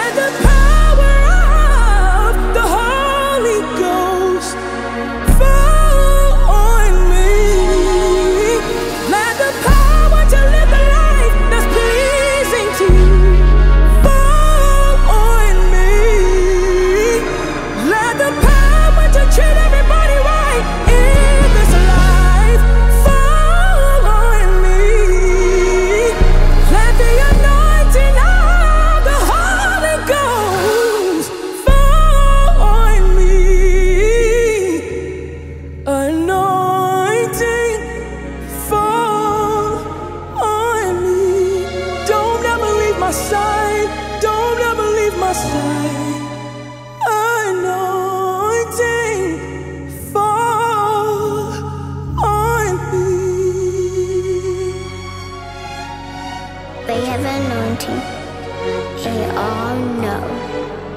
the power of the Holy Ghost fall on me. Let the power to live the life that's pleasing to you fall on me. Let the power to treat everybody right in this life fall on me. Let the anointing of the Holy Ghost fall on me. Anointing fall on me. Don't ever leave my side. Don't ever leave my side. Anointing fall on me. They have anointing. They all know.